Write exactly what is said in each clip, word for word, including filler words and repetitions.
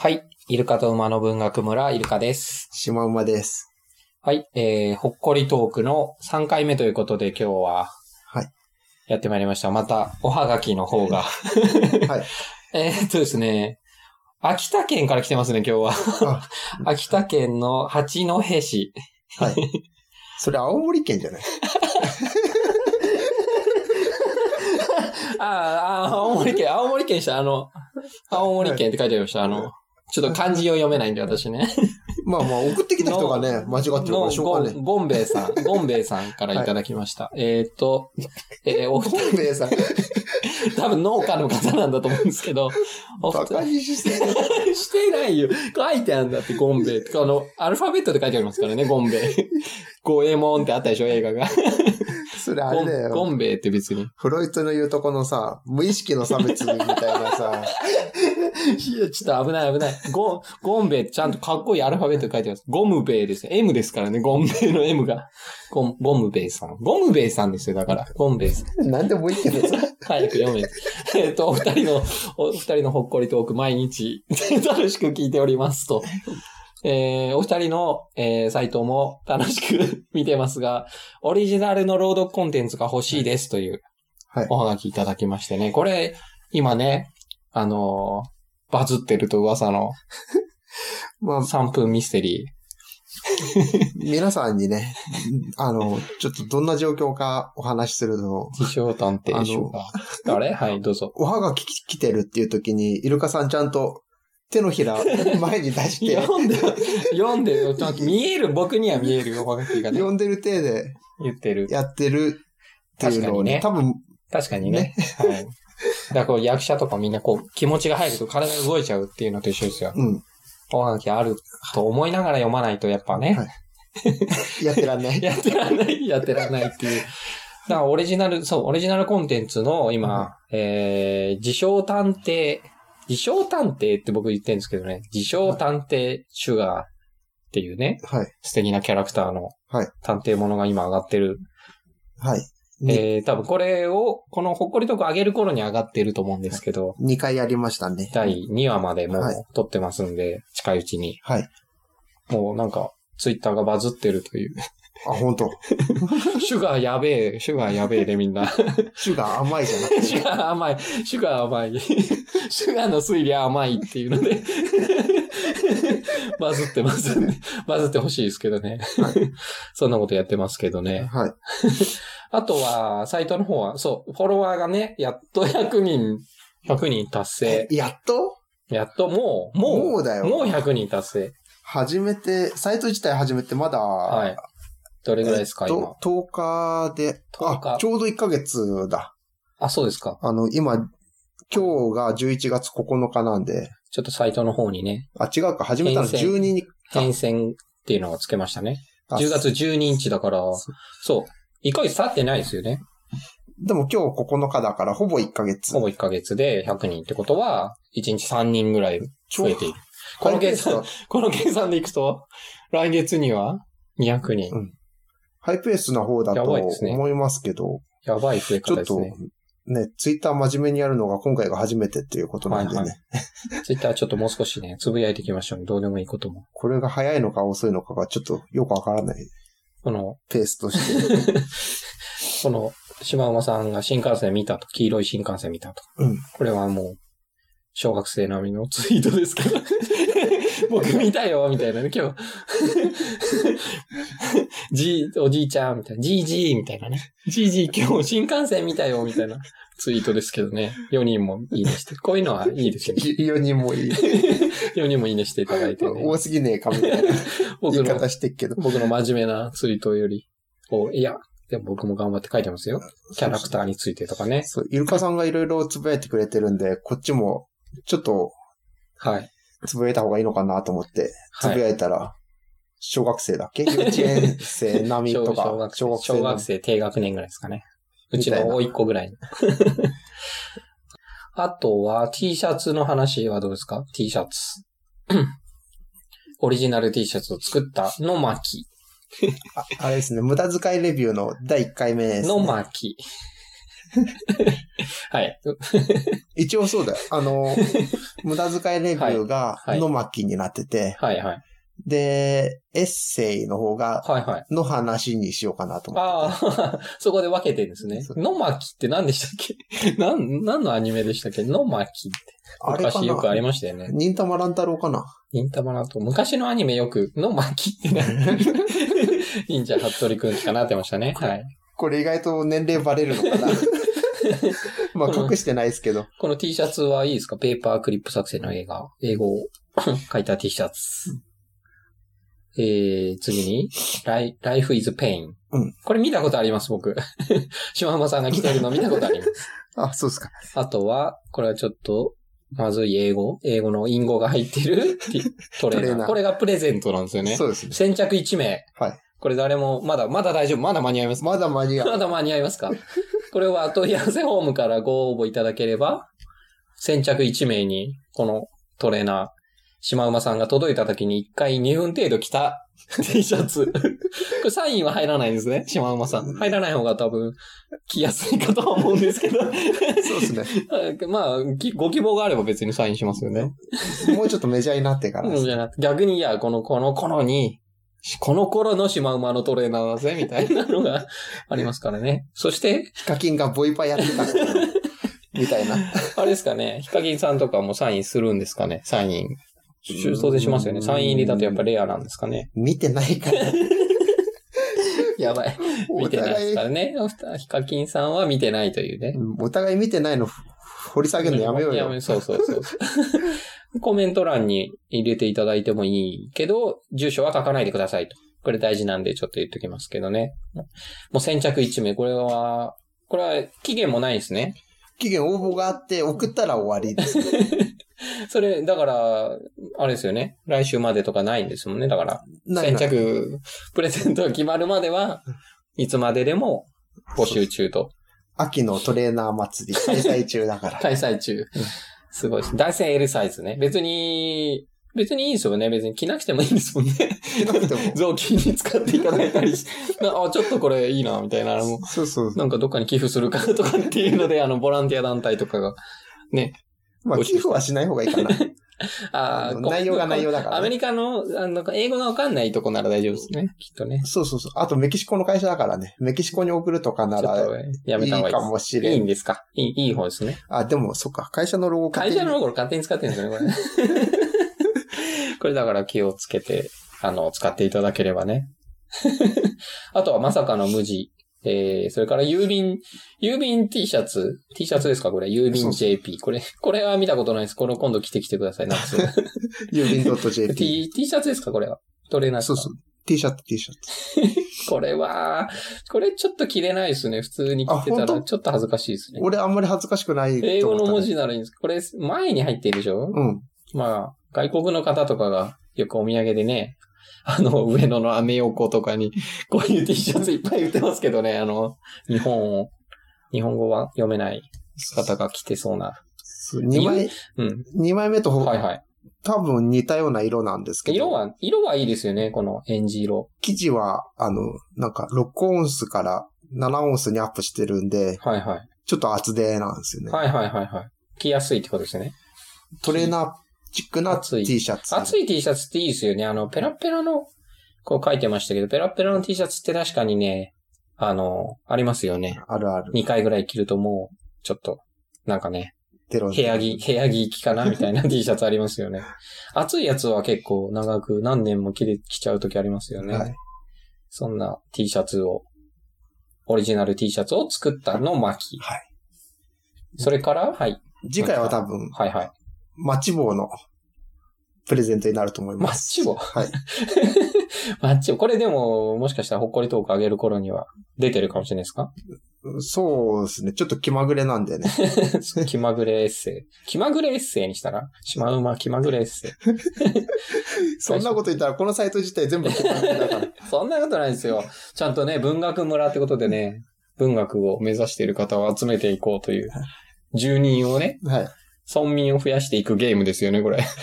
はい。イルカと馬の文学村、イルカです。 シマウマです。 はい。えー、ほっこりトークのさんかいめということで今日は、 はい。 やってまいりました。また、おはがきの方が。はい。えーっとですね、秋田県から来てますね、今日は。秋田県の八戸市。 はい。それ青森県じゃないああ、青森県、青森県した、あの、青森県って書いてありました。あの、ちょっと漢字を読めないんで、私ね。 まあまあ、送ってきた人がね、間違ってるからしょうがね。 ゴンベイさん、ゴンベイさんからいただきました。はい、えーっと、えー、おゴンベイさん。 多分農家の方なんだと思うんですけど。 バカにしてしてないよ。書いてあるんだって、ゴンベイって。あの、アルファベットで書いてありますからね、ゴンベイ。ゴエモンってあったでしょ、映画が。 それあれだよ。 ゴンベイって別に。 フロイトの言うとこのさ、無意識の差別みたいなさ。 いや、ちょっと危ない危ない。ゴン、ゴンベイってちゃんとかっこいいアルファベットで書いてます。ゴムベイです。M ですからね、ゴンベイの M が。ゴン、ゴムベイさん。ゴムベイさんですよ、だから。ゴンベイさん。 なんでもいいけどさ。 早く読め。えっと、お二人の、お二人のほっこりトーク毎日楽しく聞いておりますと。えー、お二人の、えー、サイトも楽しく見てますが、オリジナルの朗読コンテンツが欲しいですという、おはがきいただきましてね。これ、今ね、あのー、バズってると噂の、まあ、さんぷんミステリー。皆さんにね、あの、ちょっとどんな状況かお話しすると。 自称探偵書が。あれはい、どうぞ。 おはがき来てるっていう時に、イルカさんちゃんと、手のひら前に出して。 読んで、読んでる。ちょっと見える、僕には見えるよ、おはがきがね。 読んでる手で。 言ってる。 やってるっていうのをね。 多分。確かにね。ねはい。だからこう役者とかみんなこう気持ちが入ると体が動いちゃうっていうのと一緒ですよ。 うん。 おはがきあると思いながら読まないとやっぱね。はい、 やってらんない。 やってらんない。やってらんないっていう。だからオリジナル、そう、オリジナルコンテンツの今、うん、えー、自称探偵、自称探偵って僕言ってるんですけどね。自称探偵シュガーっていうね。 はい。 素敵なキャラクターの探偵ものが今上がってる。 はい。 えー、多分これを、このほっこりとこ上げる頃に上がってると思うんですけど。 にかいやりましたね。 だいにわまでもう撮ってますんで、はい、近いうちに。 はい。 もうなんか、ツイッターがバズってるという。 あ、本当。 シュガーやべえ、シュガーやべえでみんな。 シュガー甘いじゃなくて。 シュガー甘い、シュガー甘い。シュガーの推理甘いっていうので。バズってます。バズってほしいですけどね。はい、そんなことやってますけどね。 はい。 あとは、サイトの方は、そう、フォロワーがね、やっとひゃくにん、ひゃくにん達成。 やっとやっと、もう、もう、 もうだよ。 もうひゃくにん達成。 始めて、サイト自体始めてまだ、 はい。どれぐらいですか、今。 とおかで、 とおか。 ちょうどいっかげつだ。 あ、そうですか。 あの、今、今日がじゅういちがつここのかなんで。 ちょっとサイトの方にね。 あ、違うか。始めたのじゅうににち。 変遷っていうのをつけましたね。じゅうがつじゅうににちだから、そう。いっかげつ経ってないですよね。 でも今日ここのかだからほぼいっかげつ。 ほぼいっかげつでひゃくにんってことは、いちにちさんにんぐらい増えている。この計算、この計算でいくと、来月にはにひゃくにん。うん。 ハイペースな方だと思いますけど。 やばい増え方ですね。 ちょっとね、ツイッター真面目にやるのが今回が初めてっていうことなんでね。はいはい、 ツイッターちょっともう少しね、つぶやいていきましょう。どうでもいいことも。 これが早いのか遅いのかがちょっとよくわからない。 この、 ペースとして。 この、島馬さんが新幹線見たと、黄色い新幹線見たと。 うん。 これはもう、小学生並みのツイートですから。僕見たよ、みたいなね、今日。じ、おじいちゃん、みたいな。じいじい、みたいなね。じいじい、今日新幹線見たよ、みたいなツイートですけどね。よにんもいいねして。こういうのはいいですよね。 よにんもいい。 よにんもいいねしていただいてね。 多すぎねえか、みたいな言い方してっけど。 僕の真面目なツイートより。おいや、でも僕も頑張って書いてますよ。キャラクターについてとかね。 そう、イルカさんがいろいろつぶやいてくれてるんで、こっちも、ちょっと、 はい。 つぶやいた方がいいのかなと思って、つぶやいたら、はい、小学生だっけ幼稚園生並みとか小学生。小学生。小学生低学年ぐらいですかね。うちの甥っ子ぐらい。あとは T シャツの話はどうですか ?T シャツ。オリジナル T シャツを作ったの巻。 あ, あれですね、無駄遣いレビューのだいいっかいめです、ね。 の巻。 はい。 一応そうだよ。あの、無駄遣いレビューがの巻になってて、 はいはい。 で、エッセイの方が、 はいはい。 の話にしようかなと思って。 ああ、そこで分けてるんですね。の巻って何でしたっけなん、何のアニメでしたっけの巻って。 あれかな昔よくありましたよね。 忍たま乱太郎かな忍たま乱太郎。昔のアニメよく、の巻ってね。忍者服部くんしかなってましたね。はい。 これ意外と年齢バレるのかなまあ隠してないですけど。 この T シャツはいいですか？ペーパークリップ作成の映画。英語を書いた T シャツ。えー、次に、Life, Life is Pain。 うん。 これ見たことあります、僕。島浜さんが着てるの見たことあります。 あ、そうですか。 あとは、これはちょっと、まずい英語英語の隠語が入ってるトレーナー。トレーナー。これがプレゼントなんですよね。 そうですね。 先着いち名。 はい。 これ誰も、まだ、まだ大丈夫。まだ間に合いますか？ まだ間に合う。 まだ間に合いますか？これは問い合わせフォームからご応募いただければ、先着いち名に、このトレーナー、島馬さんが届いた時にいっかいにふん程度着た T シャツ。これサインは入らないんですね、島馬さん。入らない方が多分着やすいかとは思うんですけど。そうですね。 まあ、ご希望があれば別にサインしますよね。 もうちょっとメジャーになってからです、ね。 逆に、いや、この、この頃に、この頃の島馬のトレーナーだぜ、みたいなのがありますからね。そして、 ヒカキンがボイパやってたみたいな。 あれですかね、ヒカキンさんとかもサインするんですかね、サイン。当然しますよね。サイン入りだとやっぱレアなんですかね。 見てないから。 やばい。見てないですからね。ヒカキンさんは見てないというね。 お互い見てないの掘り下げるのやめようよ。やめそうそうそう。コメント欄に入れていただいてもいいけど、住所は書かないでくださいと。これ大事なんでちょっと言っときますけどね。もう先着いち名。これは、これは期限もないですね。 期限応募があって送ったら終わりです。 それ、だから、あれですよね。来週までとかないんですもんね。だから、先着プレゼントが決まるまでは、いつまででも募集中と。 秋のトレーナー祭り開催中だから。 開催中。すごいです。大戦 L サイズね。別に、別にいいですよね。別に着なくてもいいんですもんね。着なくても。雑巾に使っていただいたりし、あ、ちょっとこれいいな、みたいな。 そうそう。 なんかどっかに寄付するかとかっていうので、あの、ボランティア団体とかが、ね。 まあ、寄付はしない方がいいかな。 ああ、 内容が内容だから、ね。 アメリカの、あの、英語がわかんないとこなら大丈夫ですね。きっとね。 そうそうそう。あとメキシコの会社だからね。メキシコに送るとかなら、 やめた方がいいかもしれん。 いいんですかいい、いい方ですね。 あ、でも、そっか。会社のロゴ会社のロゴ勝手に使ってるんですよね、これ。これだから気をつけて、あの、使っていただければね。あとはまさかの無地。えー、それから郵便、郵便 T シャツ ?T シャツですかこれ。郵便 ジェーピー。これ、これは見たことないです。これ今度着てきてください。夏。 郵便 .jp。 T、T シャツですかこれは。トレーナーですかそうそう。T シャツ、T シャツ。 これは、これちょっと着れないですね。普通に着てたらちょっと恥ずかしいですね。 俺あんまり恥ずかしくない、ね。 英語の文字ならいいんです。これ、前に入ってるでしょうん。 まあ、外国の方とかがよくお土産でね、あの、上野のアメ横とかに、こういう T シャツいっぱい売ってますけどね、あの、日本を、日本語は読めない方が着てそうな。 にまい、 うん。 にまいめと、 はいはい。 多分似たような色なんですけど。 色は、色はいいですよね、このエンジ色。 生地は、あの、なんか、ろくオンスからななオンスにアップしてるんで、 はいはい。 ちょっと厚手なんですよね。 はいはいはいはい。着やすいってことですね。 トレーナーチックな T シャツ。 厚い T シャツっていいですよね。あの、ペラペラの、こう書いてましたけど、ペラペラの T シャツって確かにね、あの、ありますよね。 あるある。 にかいぐらい着るともう、ちょっと、なんかね、 テロン部屋着、部屋着かなみたいな T シャツありますよね。厚いやつは結構長く何年も着れ、着ちゃうときありますよね。はい。そんな T シャツを、オリジナル T シャツを作ったの巻。 はい。 それから、はい。 次回は多分、 はいはい。 マッチ棒のプレゼントになると思います。 マッチ棒はい。マッチ棒。これでも、もしかしたらほっこりトーク上げる頃には出てるかもしれないですか？ そうですね。ちょっと気まぐれなんでね。 気まぐれエッセイ。気まぐれエッセイにしたらシマウマ気まぐれエッセイ。 そんなこと言ったらこのサイト自体全部気まぐれだから。 そんなことないですよ。ちゃんとね、文学村ってことでね、文学を目指している方を集めていこうという、住人をね、 はい。 村民を増やしていくゲームですよね、これ。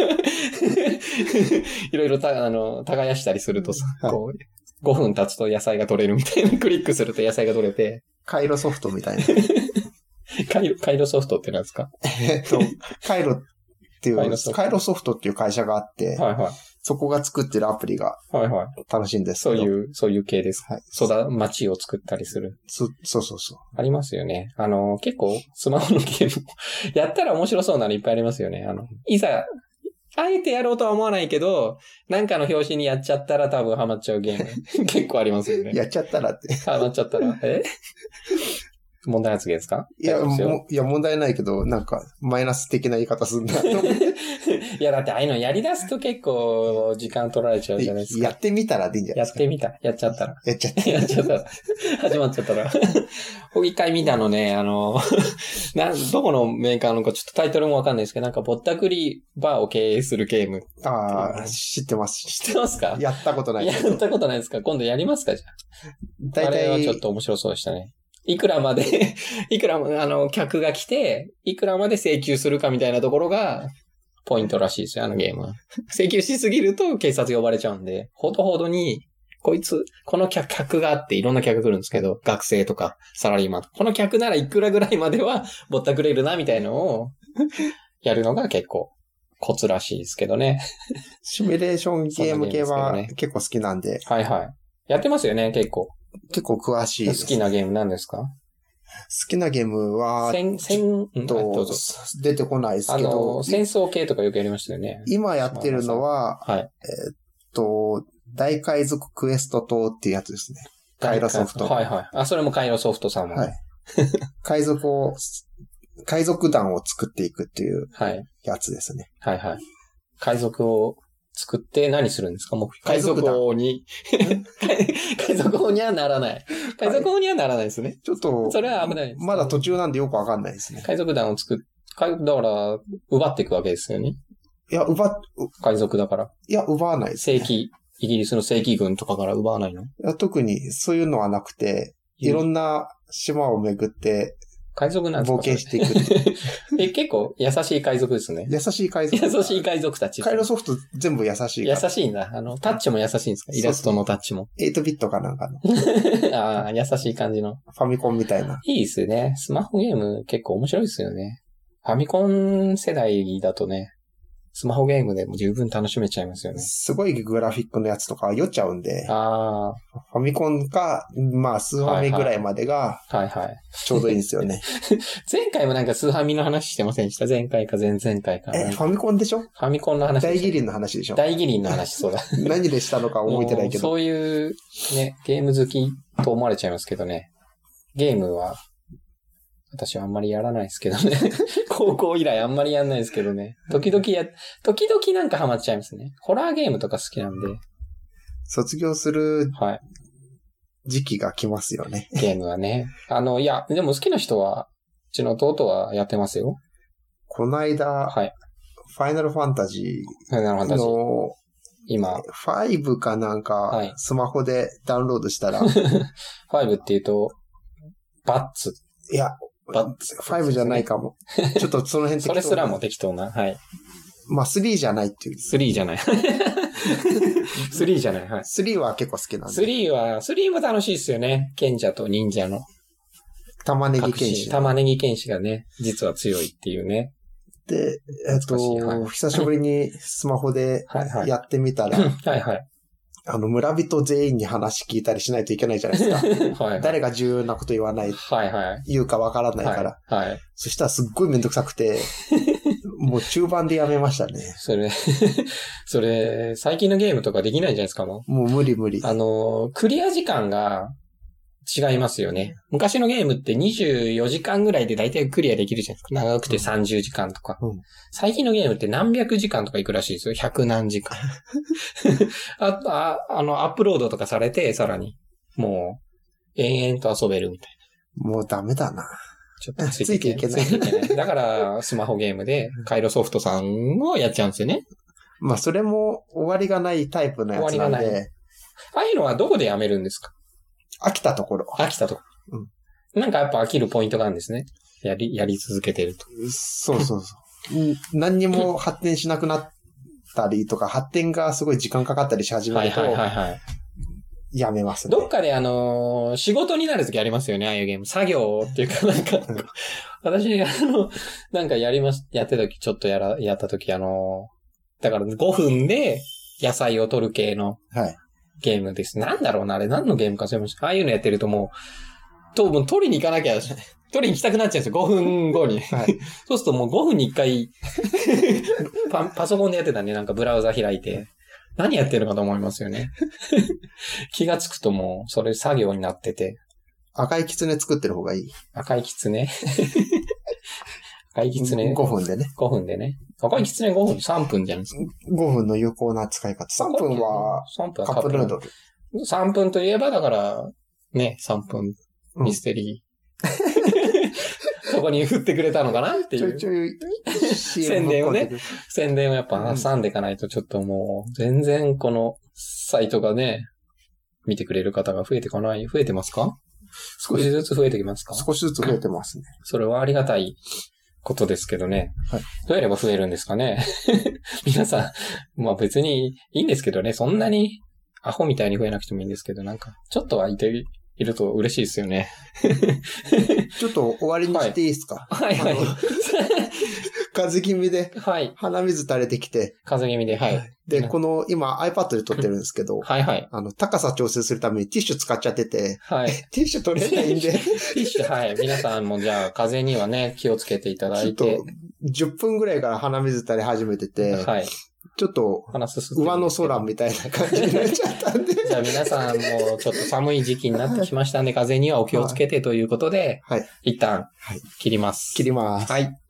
いろいろた、あの、耕したりするとさ、はい、こう、ごふん経つと野菜が取れるみたいな、クリックすると野菜が取れて、 カイロソフトみたいな。 カイロ、カイロソフトって何ですか？ えっと、カイロっていう、 カイロソフトカイロソフトっていう会社があって、 はいはい。 そこが作ってるアプリがはいはい。 楽しいんですけど。 そういう、そういう系ですか。 はい。 そうだ、街を作ったりする。 そ、そうそうそう。 ありますよね。あの、結構、スマホのゲームやったら面白そうなのいっぱいありますよね。あの、いざ、あえてやろうとは思わないけど、なんかの表紙にやっちゃったら多分ハマっちゃうゲーム。結構ありますよね。 やっちゃったらって。 ハマっちゃったら。え問題発言ですか？ いや、も、いや、問題ないけど、なんか、マイナス的な言い方するんだと思って。 いや、だってああいうのやり出すと結構時間取られちゃうじゃないですか。 やってみたらでいいんじゃないですか。 やってみた。やっちゃったら。 やっちゃった。 やっちゃったら。始まっちゃったら。僕一回見たのね、あの、な、どこのメーカーのかちょっとタイトルもわかんないですけど、なんかぼったくりバーを経営するゲーム。 ああ、知ってます。 知ってますか？ やったことない。 やったことないですか？今度やりますか？じゃあ。 大体。 あれはちょっと面白そうでしたね。いくらまで、いくらも、あの、客が来て、いくらまで請求するかみたいなところが、ポイントらしいですよ、あのゲームは。請求しすぎると警察呼ばれちゃうんで、ほどほどに、こいつ、この客、客があっていろんな客来るんですけど、学生とかサラリーマンとか、この客ならいくらぐらいまではぼったくれるな、みたいのを、やるのが結構、コツらしいですけどね。 シミュレーションゲーム系は結構好きなんで。 はいはい。やってますよね、結構。 結構詳しいです。 好きなゲーム何ですか？ 好きなゲームは、 戦、戦、 と出てこないですけど。あの、 戦争系とかよくやりましたよね。 今やってるのは、はい。えー、っと、大海賊クエスト島っていうやつですね。カイロソフト。 はいはい。あ、それもカイロソフトさんも。はい。 海賊を、海賊団を作っていくっていうやつですね。 はい、はいはい。海賊を作って何するんですか？もう海賊王に海賊王にはならない。海賊王にはならないですね。 ちょっと、 それは危ないです。 まだ途中なんでよくわかんないですね。 海賊団を作っ、だから、奪っていくわけですよね。 いや、奪っ、 海賊だから。 いや、奪わないです、 ね。正規、イギリスの正規軍とかから奪わないの？いや、特にそういうのはなくて、いろんな島を巡って、 海賊なんですか？ 冒険していく。 え、結構優しい海賊ですね。 優しい海賊。 優しい海賊たち。 カイロソフト全部優しいから。優しいんだ。あの、タッチも優しいんですか？イラストのタッチも。 エイトビットかなんかの。 ああ、優しい感じの。 ファミコンみたいな。 いいですよね。スマホゲーム結構面白いですよね。ファミコン世代だとね、スマホゲームでも十分楽しめちゃいますよね。 すごいグラフィックのやつとか酔っちゃうんで。 ああ。 ファミコンか、まあ、スーファミぐらいまでが、 はいはい。 ちょうどいいんですよね。 前回もなんかスーファミの話してませんでした？前回か前々回か。 え、ファミコンでしょ？ ファミコンの話。 大義林の話でしょ？ 大義林の話、そうだ。 何でしたのか覚えてないけど。 そういう、ね、ゲーム好きと思われちゃいますけどね。ゲームは、私はあんまりやらないですけどね。高校以来あんまりやんないですけどね。時々や、時々なんかハマっちゃいますね。ホラーゲームとか好きなんで。 卒業するはい。 時期が来ますよね。 ゲームはね。あの、いや、でも好きな人は、うちの弟はやってますよ。 この間、はい。ファイナルファンタジーの、ファイナルファンタジー。今。ファイブかなんか、はい、スマホでダウンロードしたら。 ファイブって言うと、バッツ。 いや、バッツ。ファイブじゃないかも。ちょっとその辺適当な。 それすらも適当な。はい。 まあ、スリーじゃないっていう。 スリーじゃない。スリーじゃない。はい。 スリーは結構好きなんで。 スリーは、スリーも楽しいですよね。賢者と忍者の。 玉ねぎ剣士。 玉ねぎ剣士がね、実は強いっていうね。 で、えっと、はい、久しぶりにスマホでやってみたら、 はいはい。 あの、村人全員に話聞いたりしないといけないじゃないですか。はい、はい。誰が重要なこと言わない。 はいはい。 言うかわからないから。 はい。はい、 そしたらすっごいめんどくさくて、もう中盤でやめましたね。 それ、それ、最近のゲームとかできないじゃないですか、もう。もう無理無理。 あの、クリア時間が違いますよね。昔のゲームってにじゅうよじかんぐらいで大体クリアできるじゃないですか。長くてさんじゅうじかんとか。うん、最近のゲームって何百時間とかいくらしいですよ。百何時間。ああ、あの、アップロードとかされて、さらに。もう、延々と遊べるみたいな。もうダメだな。 ちょっとついていけない。ついていけない。だから、スマホゲームで、カイロソフトさんをやっちゃうんですよね。 まあ、それも終わりがないタイプのやつなんで。終わりがない。 ああいうのはどこでやめるんですか？ 飽きたところ。 飽きたところ。うん。なんかやっぱ飽きるポイントがあるんですね。やり、やり続けてると。 そうそうそう。何にも発展しなくなったりとか、発展がすごい時間かかったりし始めると、はいはいはいはい。 やめますね。 どっかであのー、仕事になるときありますよね、ああいうゲーム。作業っていうかなんか、私、あの、なんかやりまし、やってたとき、ちょっとやら、やったとき、あのー、だからごふんで野菜を取る系のゲームです。はい、なんだろうな、あれ何のゲームか忘れました。ああいうのやってるともう、と、もう取りに行かなきゃ、取りに行きたくなっちゃうんですよ、ごふんごに。はい、そうするともうごふんにいっかいパ、パソコンでやってたね、なんかブラウザ開いて。何やってるかと思いますよね。気がつくともう、それ作業になってて。 赤いキツネ作ってる方がいい。 赤いキツネ赤いキツネ。 ごふんでね。 ごふんでね。赤いキツネごふん、さんぷんじゃないですか。 ごふんの有効な使い方。さんぷんは、カップヌードル。 さんぷんといえば、だから、ね、さんぷんミステリー。うんそこに振ってくれたのかなっていう。ちょいちょい宣伝をね、宣伝をやっぱ挟んでいかないとちょっともう、全然このサイトがね、見てくれる方が増えていかない、増えてますか？少しずつ増えてきますか？ 少しずつ増えてますね。 それはありがたいことですけどね。はい、どうやれば増えるんですかね。皆さん、まあ別にいいんですけどね、そんなにアホみたいに増えなくてもいいんですけど、なんか、ちょっとはいていると嬉しいですよね。 ちょっと終わりにしていいですか？ はい、はい、はい。 風気味で、はい。鼻水垂れてきて。 風気味で、はい。 で、この、今 iPad で撮ってるんですけど、 はいはい。 あの、高さ調整するためにティッシュ使っちゃってて、 はい。 ティッシュ取れないんで。 ティッシュ、はい。皆さんもじゃあ、風にはね、気をつけていただいて。ちょっと、 じゅっぷんぐらいから鼻水垂れ始めてて、はい。ちょっと、上の空みたいな感じになっちゃったんで。 じゃあ皆さんもちょっと寒い時期になってきましたんで、風にはお気をつけてということで、はい。一旦、切ります。 切ります。 はい。